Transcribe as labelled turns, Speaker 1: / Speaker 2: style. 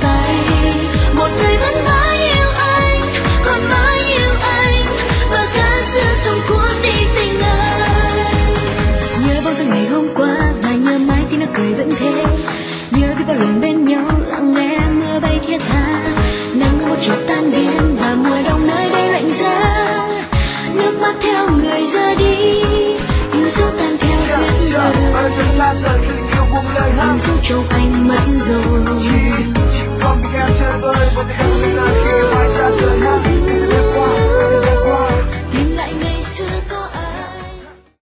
Speaker 1: tay. Một người vẫn mãi yêu anh, còn mãi yêu anh, và cả xưa sống cuốn đi tình anh. Nhớ bao giờ ngày hôm qua và nhớ mãi khi nó cười vẫn thế. Nhớ biết bao lần bên nhau lặng nghe mưa bay thiết tha, nắng một chiều tan biến và mùa đông nơi đây lạnh giá. Nước mắt theo người ra đi, yêu dấu tan theo tuyết rơi. Em dấu trong anh mất rồi.
Speaker 2: Chỉ còn mình em chơi vơi, một ngày bây giờ khi em mãi xa rời.